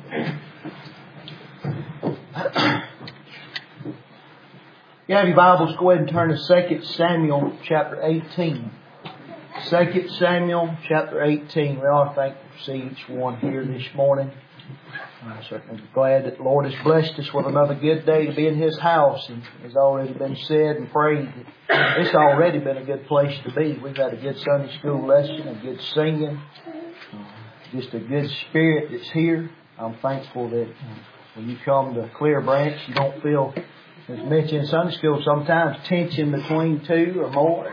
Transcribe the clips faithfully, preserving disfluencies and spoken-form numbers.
You have your Bibles, go ahead and turn to Second Samuel chapter eighteen. Second Samuel chapter eighteen. We are thankful to see each one here this morning. I'm certainly glad that the Lord has blessed us with another good day to be in His house. And as already been said and prayed, it's already been a good place to be. We've had a good Sunday school lesson, a good singing, just a good spirit that's here. I'm thankful that when you come to Clear Branch, you don't feel, as mentioned in Sunday school, sometimes tension between two or more.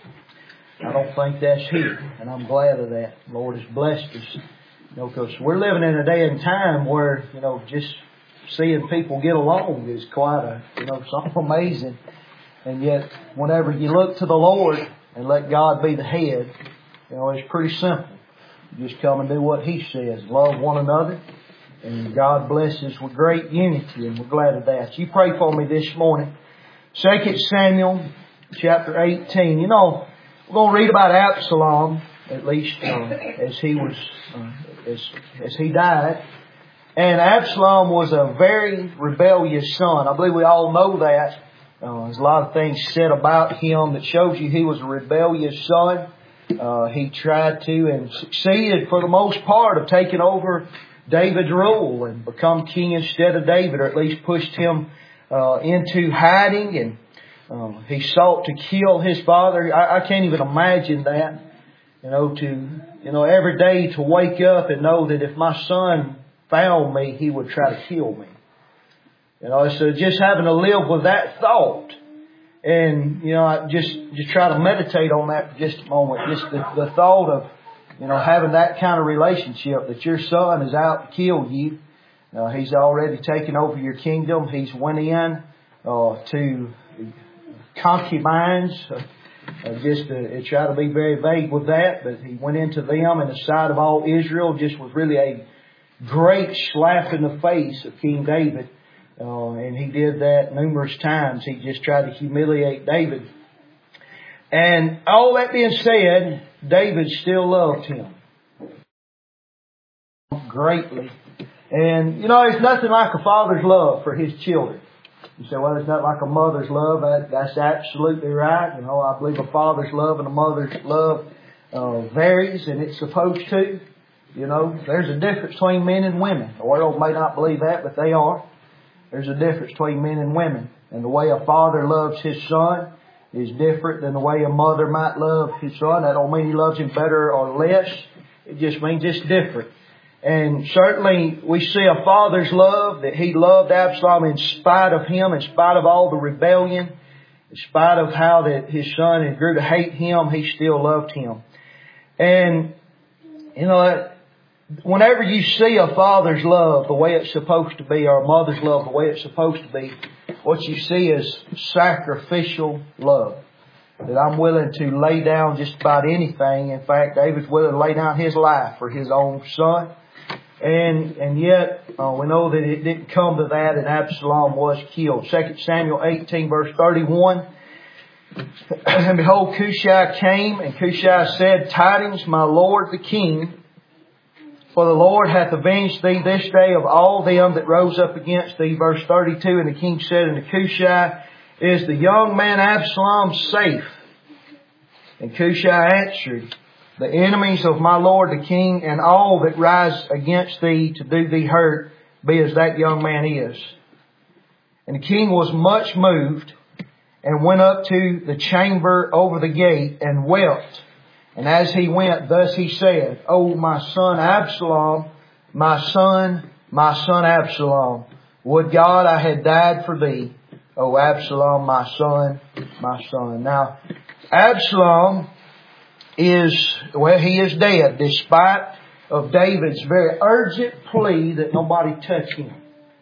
I don't think that's here, and I'm glad of that. The Lord has blessed us. You know, because we're living in a day and time where, you know, just seeing people get along is quite a, you know, something amazing. And yet, whenever you look to the Lord and let God be the head, you know, it's pretty simple. You just come and do what He says. Love one another. And God blesses with great unity, and we're glad of that. You pray for me this morning. Second Samuel chapter eighteen. You know, we're going to read about Absalom, at least uh, as he was, uh, as, as he died. And Absalom was a very rebellious son. I believe we all know that. Uh, there's a lot of things said about him that shows you he was a rebellious son. Uh, he tried to and succeeded for the most part of taking over David's rule and become king instead of David, or at least pushed him uh, into hiding, and um, he sought to kill his father. I, I can't even imagine that. You know, to you know every day to wake up and know that if my son found me, he would try to kill me. You know, so just having to live with that thought, and you know, I just just try to meditate on that for just a moment. Just the, the thought of, you know, having that kind of relationship that your son is out to kill you. Uh, he's already taken over your kingdom. He's went in uh, to concubines. Uh, uh, just to try to be very vague with that, but he went into them in the sight of all Israel. Just was really a great slap in the face of King David. Uh, and he did that numerous times. He just tried to humiliate David. And all that being said, David still loved him greatly. And, you know, there's nothing like a father's love for his children. You say, well, there's not like a mother's love. That, that's absolutely right. You know, I believe a father's love and a mother's love uh, varies, and it's supposed to. You know, there's a difference between men and women. The world may not believe that, but they are. There's a difference between men and women. And the way a father loves his son is different than the way a mother might love his son. That don't mean he loves him better or less. It just means it's different. And certainly we see a father's love, that he loved Absalom in spite of him, in spite of all the rebellion, in spite of how that his son had grew to hate him, he still loved him. And, you know, whenever you see a father's love the way it's supposed to be, or a mother's love the way it's supposed to be, what you see is sacrificial love. That I'm willing to lay down just about anything. In fact, David's willing to lay down his life for his own son. And and yet, uh, we know that it didn't come to that, and Absalom was killed. Second Samuel eighteen, verse thirty-one. And behold, Cushai came, and Cushai said, Tidings, my lord the king, for the Lord hath avenged thee this day of all them that rose up against thee. Verse thirty-two, and the king said unto Cushai, Is the young man Absalom safe? And Cushai answered, The enemies of my lord the king, and all that rise against thee to do thee hurt, be as that young man is. And the king was much moved, and went up to the chamber over the gate, and wept. And as he went, thus he said, O my son Absalom, my son, my son Absalom, would God I had died for thee. O Absalom, my son, my son. Now, Absalom is, well, he is dead, despite of David's very urgent plea that nobody touch him.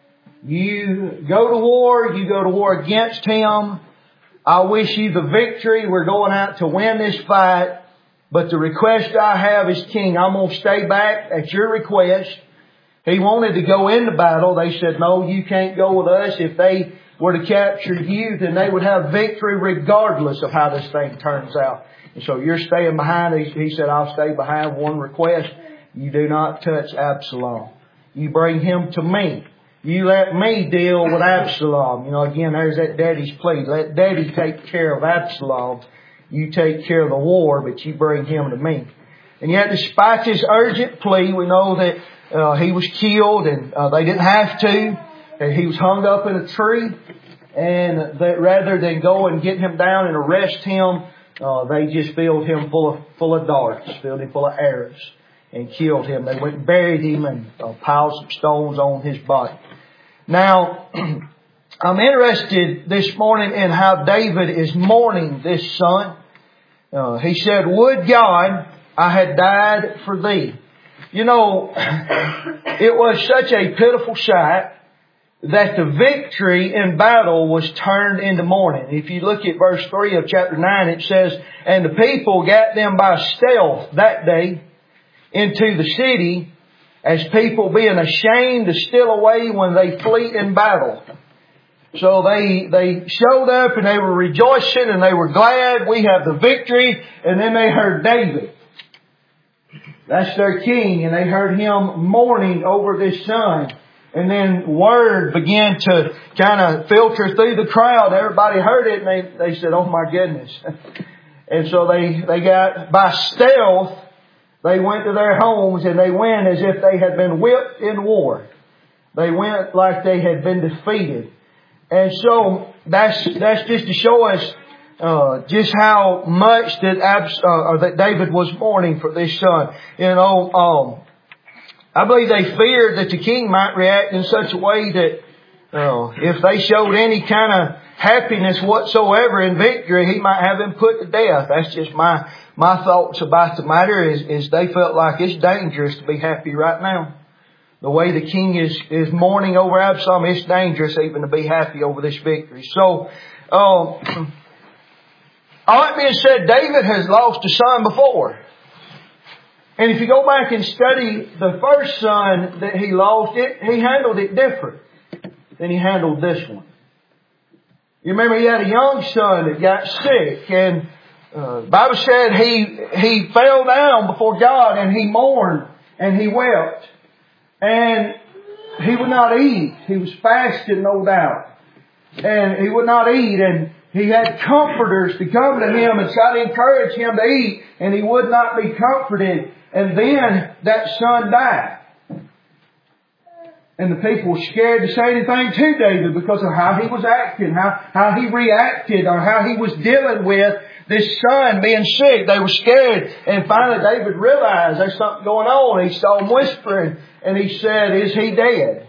You go to war, you go to war against him. I wish you the victory. We're going out to win this fight. But the request I have is, King, I'm going to stay back at your request. He wanted to go into battle. They said, no, you can't go with us. If they were to capture you, then they would have victory regardless of how this thing turns out. And so you're staying behind. He, he said, I'll stay behind. One request, you do not touch Absalom. You bring him to me. You let me deal with Absalom. You know, again, there's that daddy's plea. Let daddy take care of Absalom. You take care of the war, but you bring him to me. And yet, despite this urgent plea, we know that uh, he was killed, and uh, they didn't have to. And he was hung up in a tree. And that rather than go and get him down and arrest him, uh, they just filled him full of full of darts, filled him full of arrows, and killed him. They went and buried him and uh, piled some stones on his body. Now, I'm interested this morning in how David is mourning this son. Uh, he said, "Would God I had died for thee." You know, it was such a pitiful sight that the victory in battle was turned into mourning. If you look at verse three of chapter nine, it says, "And the people gat them by stealth that day into the city, as people being ashamed to steal away when they flee in battle." So they, they showed up and they were rejoicing and they were glad, we have the victory. And then they heard David. That's their king. And they heard him mourning over this son. And then word began to kind of filter through the crowd. Everybody heard it and they, they said, "Oh my goodness." And so they, they got, by stealth, they went to their homes and they went as if they had been whipped in war. They went like they had been defeated. And so that's, that's just to show us, uh, just how much that, Abs, uh, or that David was mourning for this son. You know, um, I believe they feared that the king might react in such a way that uh, if they showed any kind of happiness whatsoever in victory, he might have him put to death. That's just my my thoughts about the matter. Is, is they felt like it's dangerous to be happy right now. The way the king is is mourning over Absalom, it's dangerous even to be happy over this victory. So, um, all that being said, David has lost a son before. And if you go back and study the first son that he lost, it, he handled it different than he handled this one. You remember he had a young son that got sick, and uh, the Bible said he he fell down before God and he mourned and he wept. And he would not eat. He was fasting, no doubt. And he would not eat, and he had comforters to come to him and try to encourage him to eat, and he would not be comforted. And then that son died. And the people were scared to say anything to David because of how he was acting, how, how he reacted, or how he was dealing with this son being sick. They were scared. And finally David realized there's something going on. He saw him whispering, and he said, "Is he dead?"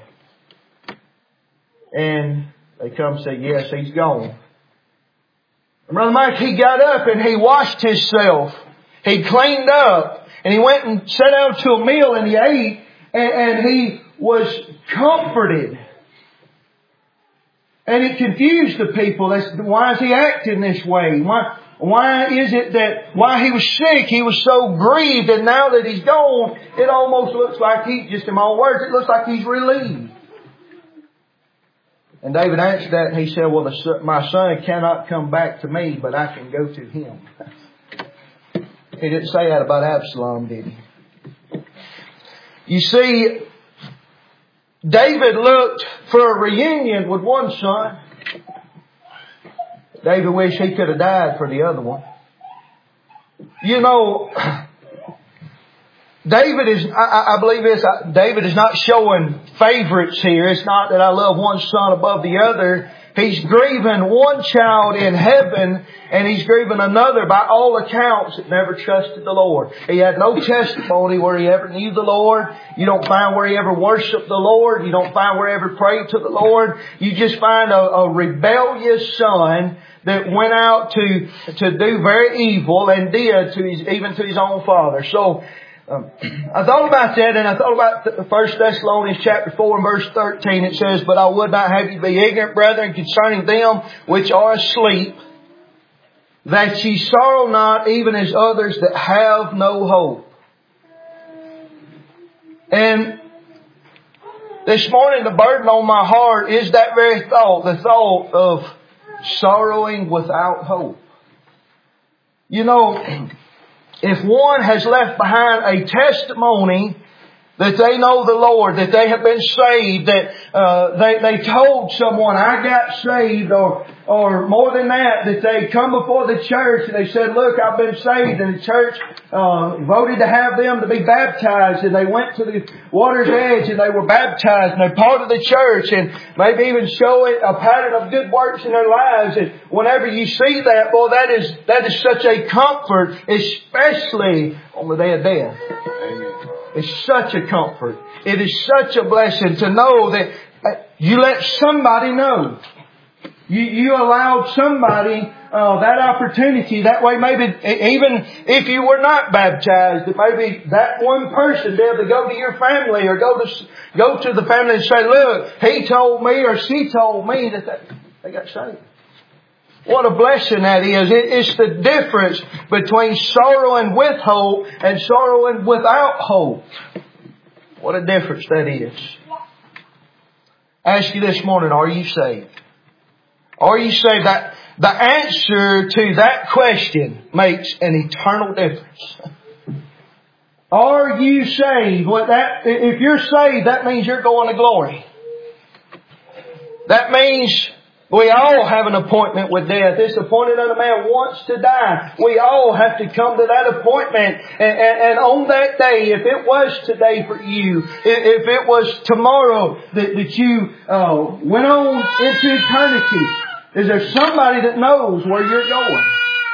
And they come and say, "Yes, he's gone." And Brother Mike, he got up and he washed himself. He cleaned up. And he went and sat down to a meal and he ate. And, and he was comforted. And it confused the people. They said, "Why is he acting this way? Why, why is it that, why he was sick, he was so grieved, and now that he's gone, it almost looks like he, just in my own words, it looks like he's relieved." And David answered that and he said, "Well, the, my son cannot come back to me, but I can go to him." He didn't say that about Absalom, did he? You see, David looked for a reunion with one son. David wished he could have died for the other one. You know, David is, I, I believe this, David is not showing favorites here. It's not that I love one son above the other. He's grieving one child in heaven, and he's grieving another, by all accounts, that never trusted the Lord. He had no testimony where he ever knew the Lord. You don't find where he ever worshiped the Lord. You don't find where he ever prayed to the Lord. You just find a, a rebellious son that went out to to do very evil and did to his, even to his own father. So Um, I thought about that, and I thought about First Thessalonians chapter four and verse thirteen. It says, "But I would not have you be ignorant, brethren, concerning them which are asleep, that ye sorrow not, even as others that have no hope." And this morning, the burden on my heart is that very thought, the thought of sorrowing without hope. You know, if one has left behind a testimony that they know the Lord, that they have been saved, that uh, they they told someone, I got saved, or or more than that, that they come before the church and they said, look, I've been saved, and the church uh, voted to have them to be baptized, and they went to the water's edge and they were baptized, and they're part of the church, and maybe even show it a pattern of good works in their lives. And whenever you see that, boy, that is that is such a comfort, especially on the day of death. Amen. It's such a comfort. It is such a blessing to know that you let somebody know. You, you allowed somebody uh, that opportunity. That way, maybe even if you were not baptized, that maybe that one person be able to go to your family or go to go to the family and say, "Look, he told me or she told me that they, they got saved." What a blessing that is. It, it's the difference between sorrowing with hope and sorrowing without hope. What a difference that is. I ask you this morning, are you saved? Are you saved? That the answer to that question makes an eternal difference. Are you saved? What that, if you're saved, that means you're going to glory. That means we all have an appointment with death. It's appointed unto man once to die. We all have to come to that appointment. And, and, and on that day, if it was today for you, if it was tomorrow that, that you uh, went on into eternity, is there somebody that knows where you're going?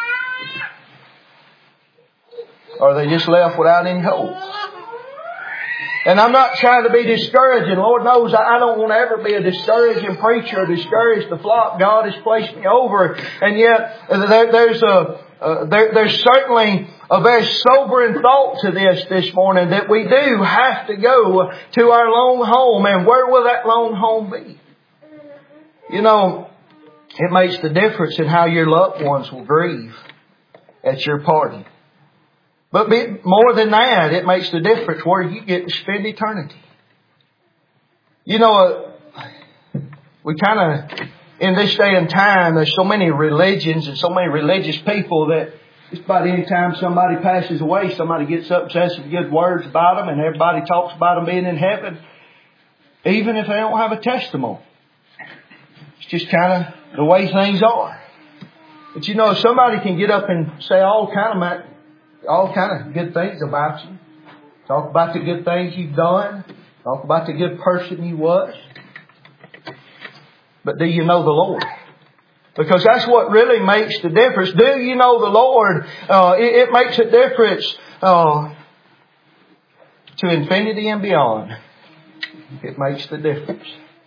Or are they just left without any hope? And I'm not trying to be discouraging. Lord knows I don't want to ever be a discouraging preacher or discourage the flock God has placed me over. And yet there, there's a uh, there, there's certainly a very sobering thought to this this morning, that we do have to go to our lone home. And where will that lone home be? You know, it makes the difference in how your loved ones will grieve at your party. But more than that, it makes the difference where you get to spend eternity. You know, we kind of, in this day and time, there's so many religions and so many religious people that just about any time somebody passes away, somebody gets up and says some good words about them, and everybody talks about them being in heaven, even if they don't have a testimony. It's just kind of the way things are. But you know, somebody can get up and say all kind of all kind of good things about you. Talk about the good things you've done. Talk about the good person you was. But do you know the Lord? Because that's what really makes the difference. Do you know the Lord? Uh, it, it makes a difference uh, to infinity and beyond. It makes the difference.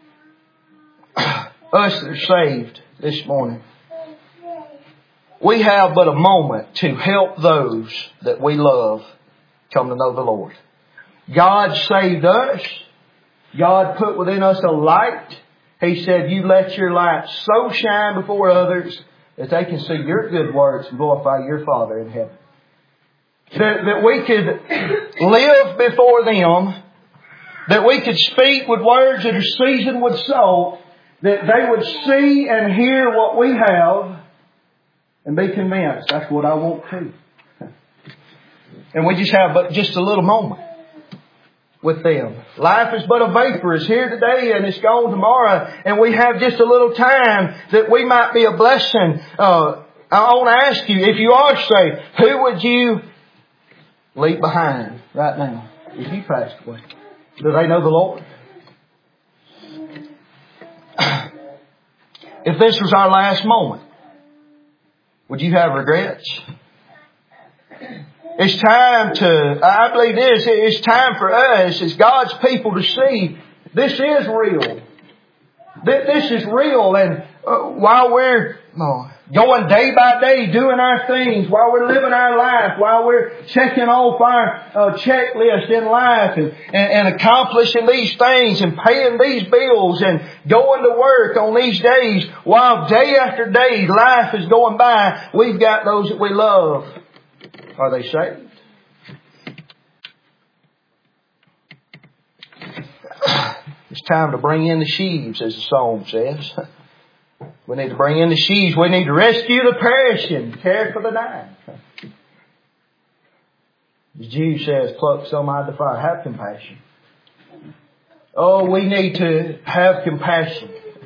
Us that are saved this morning, we have but a moment to help those that we love come to know the Lord. God saved us. God put within us a light. He said, you let your light so shine before others that they can see your good works and glorify your Father in heaven. That, that we could live before them. That we could speak with words that are seasoned with salt. That they would see and hear what we have and be convinced, that's what I want too. And we just have but just a little moment with them. Life is but a vapor. It's here today and it's gone tomorrow. And we have just a little time that we might be a blessing. Uh, I want to ask you, if you are saved, who would you leave behind right now if you passed away? Do they know the Lord? If this was our last moment, would you have regrets? It's time to, I believe this, it's time for us as God's people to see this is real. This is real. And while we're going day by day doing our things, while we're living our life, while we're checking off our uh, checklist in life and, and, and accomplishing these things and paying these bills and going to work on these days, while day after day life is going by, we've got those that we love. Are they saved? It's time to bring in the sheaves, as the song says. We need to bring in the sheaves. We need to rescue the perishing, care for the dying. As Jude says, pluck some out of the fire. Have compassion. Oh, we need to have compassion.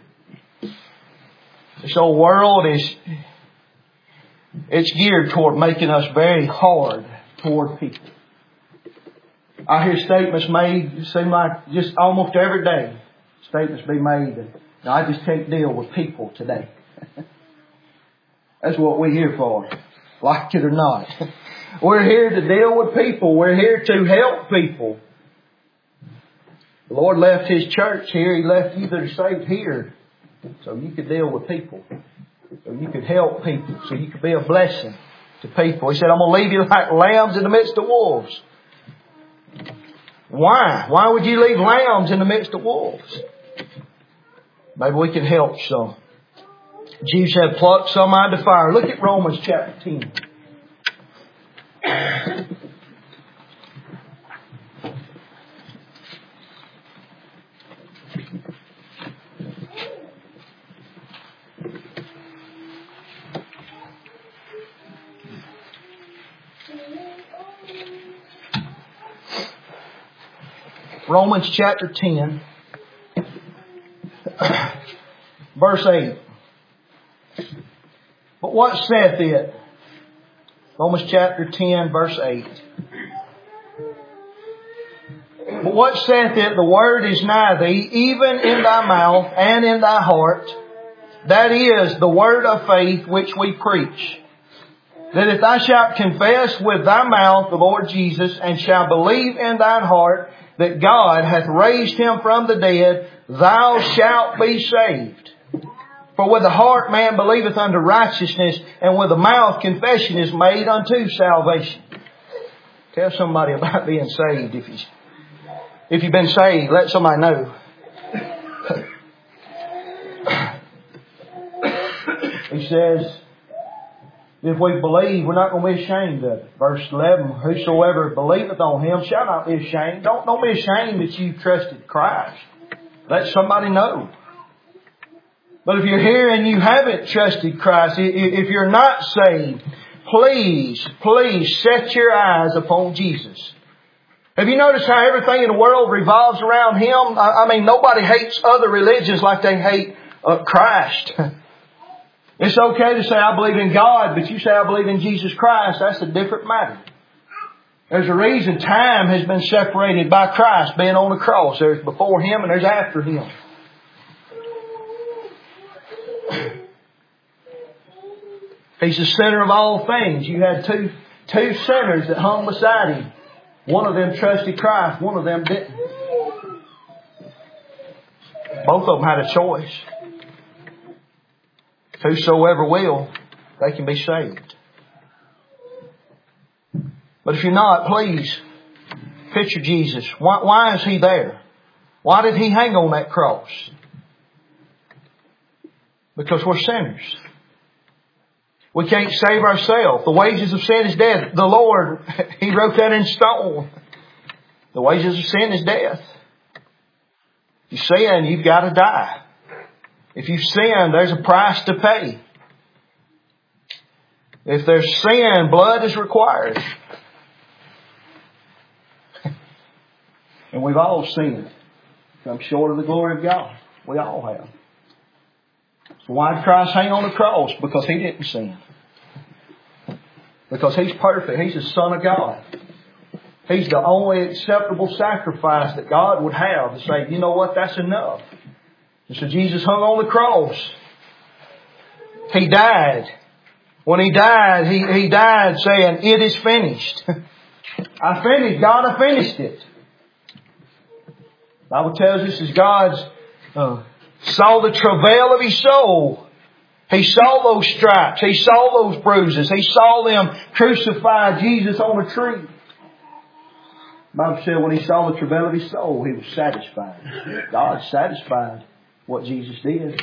This old world is, it's geared toward making us very hard toward people. I hear statements made, seem like just almost every day, statements be made that, "No, I just can't deal with people today." That's what we're here for, like it or not. We're here to deal with people. We're here to help people. The Lord left His church here. He left you that are saved here so you could deal with people. So you could help people. So you could be a blessing to people. He said, "I'm going to leave you like lambs in the midst of wolves." Why? Why would you leave lambs in the midst of wolves? Maybe we can help some. Jesus said, pluck some out of the fire. Look at Romans chapter ten. Romans chapter ten, verse eight. But what saith it? Romans chapter ten, verse eight. But what saith it? The word is nigh thee, even in thy mouth and in thy heart. That is the word of faith which we preach. That if thou shalt confess with thy mouth the Lord Jesus, and shalt believe in thine heart that God hath raised Him from the dead, thou shalt be saved. For with the heart man believeth unto righteousness, and with the mouth confession is made unto salvation. Tell somebody about being saved. If, you, if you've been saved, let somebody know. He says, if we believe, we're not going to be ashamed of it. Verse eleven, whosoever believeth on Him shall not be ashamed. Don't, don't be ashamed that you trusted Christ. Let somebody know. But if you're here and you haven't trusted Christ, if you're not saved, please, please set your eyes upon Jesus. Have you noticed how everything in the world revolves around Him? I mean, nobody hates other religions like they hate uh, Christ. It's okay to say, "I believe in God," but you say, "I believe in Jesus Christ," that's a different matter. There's a reason time has been separated by Christ being on the cross. There's before Him and there's after Him. He's the center of all things. You had two, two sinners that hung beside Him. One of them trusted Christ. One of them didn't. Both of them had a choice. Whosoever will, they can be saved. But if you're not, please picture Jesus. Why, why is He there? Why did He hang on that cross? Because we're sinners. We can't save ourselves. The wages of sin is death. The Lord, He wrote that in stone. The wages of sin is death. If you sin, you've got to die. If you sin, there's a price to pay. If there's sin, blood is required. And we've all sinned. Come short of the glory of God. We all have. So why did Christ hang on the cross? Because He didn't sin. Because He's perfect. He's the Son of God. He's the only acceptable sacrifice that God would have to say, you know what, that's enough. And so Jesus hung on the cross. He died. When He died, He, he died saying, "It is finished." I finished. God, I finished it. The Bible tells us as God's uh, saw the travail of His soul. He saw those stripes. He saw those bruises. He saw them crucify Jesus on a tree. The Bible said when He saw the travail of His soul, He was satisfied. God satisfied what Jesus did.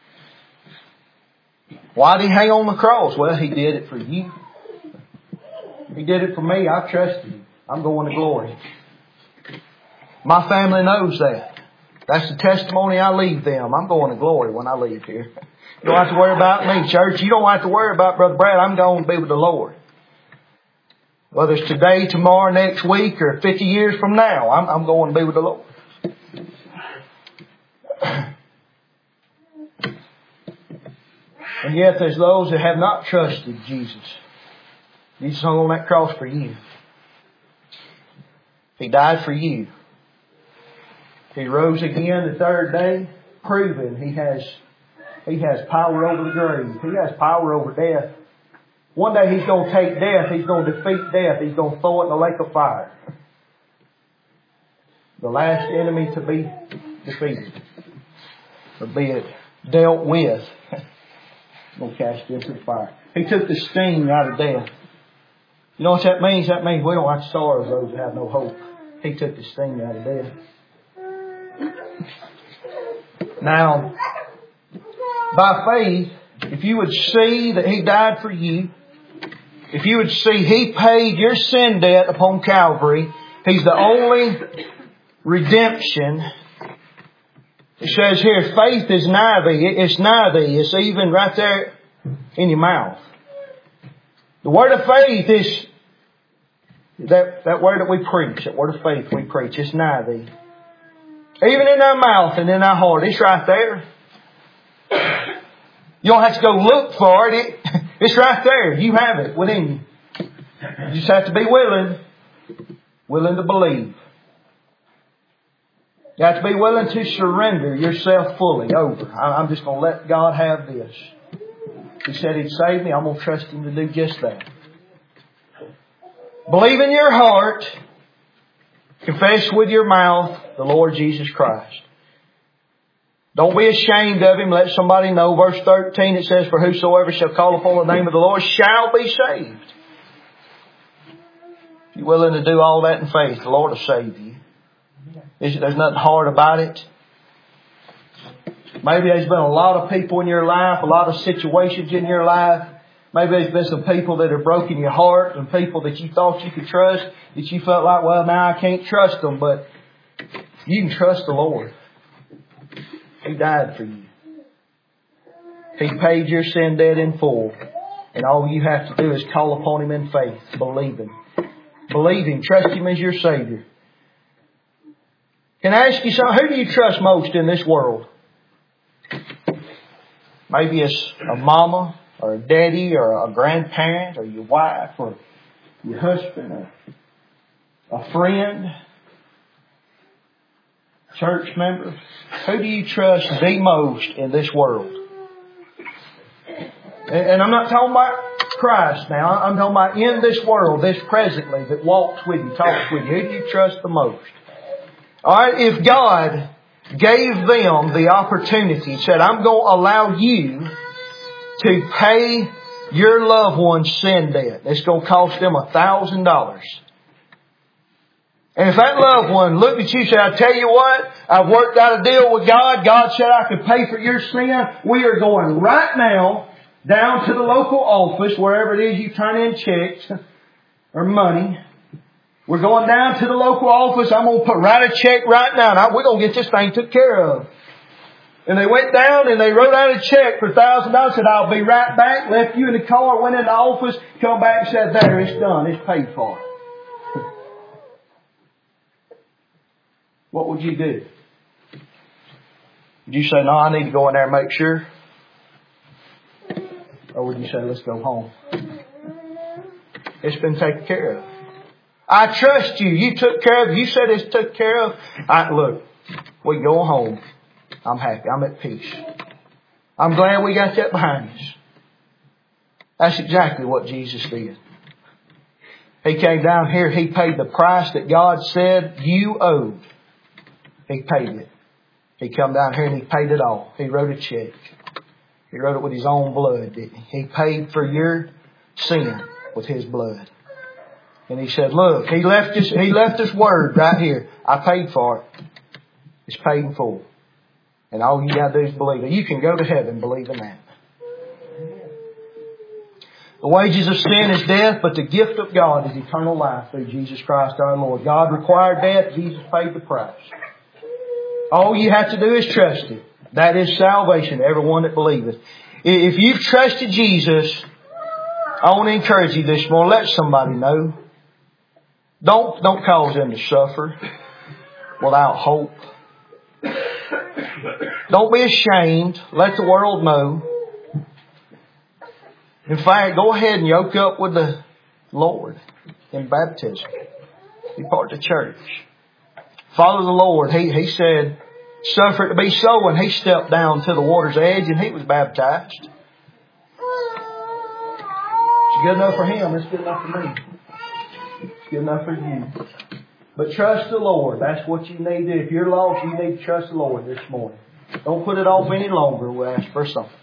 Why did He hang on the cross? Well, He did it for you. He did it for me. I trusted Him. I'm going to glory. My family knows that. That's the testimony I leave them. I'm going to glory when I leave here. You don't have to worry about me, church. You don't have to worry about Brother Brad. I'm going to be with the Lord. Whether it's today, tomorrow, next week, or fifty years from now, I'm, I'm going to be with the Lord. And yet there's those that have not trusted Jesus. Jesus hung on that cross for you. He died for you. He rose again the third day, proving He has, He has power over the grave. He has power over death. One day He's going to take death. He's going to defeat death. He's going to throw it in the lake of fire. The last enemy to be defeated. Or be it dealt with. Going to cast it into the fire. He took the sting out of death. You know what that means? That means we don't have to sorrow those that have no hope. He took the sting out of death. Now, by faith, if you would see that He died for you, if you would see He paid your sin debt upon Calvary, He's the only redemption. It says here, faith is nigh thee. It's nigh thee. It's even right there in your mouth. The word of faith is that, that word that we preach, that word of faith we preach. It's nigh thee. Even in our mouth and in our heart. It's right there. You don't have to go look for it. it. It's right there. You have it within you. You just have to be willing. Willing to believe. You have to be willing to surrender yourself fully over. I'm just going to let God have this. He said He'd save me. I'm going to trust Him to do just that. Believe in your heart. Confess with your mouth the Lord Jesus Christ. Don't be ashamed of Him. Let somebody know. Verse thirteen, it says, for whosoever shall call upon the name of the Lord shall be saved. If you're willing to do all that in faith, the Lord will save you. There's nothing hard about it. Maybe there's been a lot of people in your life, a lot of situations in your life. Maybe there's been some people that have broken your heart and people that you thought you could trust, that you felt like, well, now I can't trust them. But you can trust the Lord. He died for you. He paid your sin debt in full. And all you have to do is call upon Him in faith, believe Him. Believe Him, trust Him as your Savior. Can I ask you something? Who do you trust most in this world? Maybe it's a mama or a daddy or a grandparent or your wife or your husband or a friend, church member. Who do you trust the most in this world? And I'm not talking about Christ now. I'm talking about in this world, this presently that walks with you, talks with you. Who do you trust the most? Alright, if God gave them the opportunity, said, I'm going to allow you to pay your loved one's sin debt. It's going to cost them a thousand dollars. And if that loved one looked at you and said, I tell you what, I've worked out a deal with God. God said I could pay for your sin. We are going right now down to the local office, wherever it is you turn in checks or money. We're going down to the local office. I'm going to put write a check right now. Now we're going to get this thing took care of. And they went down and they wrote out a check for a thousand dollars. Said, I'll be right back. Left you in the car. Went in the office. Come back and said, there, it's done. It's paid for. What would you do? Would you say, no, I need to go in there and make sure? Or would you say, let's go home? It's been taken care of. I trust you. You took care of it. You said it's took care of. I, look, we go home. I'm happy. I'm at peace. I'm glad we got that behind us. That's exactly what Jesus did. He came down here. He paid the price that God said you owed. He paid it. He come down here and He paid it all. He wrote a check. He wrote it with His own blood, didn't He? He paid for your sin with His blood. And He said, look, He left us, He left us word right here. I paid for it. It's paid in full. And all you got to do is believe it. You can go to heaven believing that. The wages of sin is death, but the gift of God is eternal life through Jesus Christ our Lord. God required death. Jesus paid the price. All you have to do is trust Him. That is salvation to everyone that believeth. If you've trusted Jesus, I want to encourage you this morning. Let somebody know. Don't, don't cause them to suffer without hope. Don't be ashamed. Let the world know. In fact, go ahead and yoke up with the Lord in baptism. Be part of the church. Follow the Lord. He, he said, suffer it to be so, and He stepped down to the water's edge and He was baptized. It's good enough for Him. It's good enough for me. It's good enough for you. But trust the Lord. That's what you need to do. If you're lost, you need to trust the Lord this morning. Don't put it off any longer. We'll ask for a song.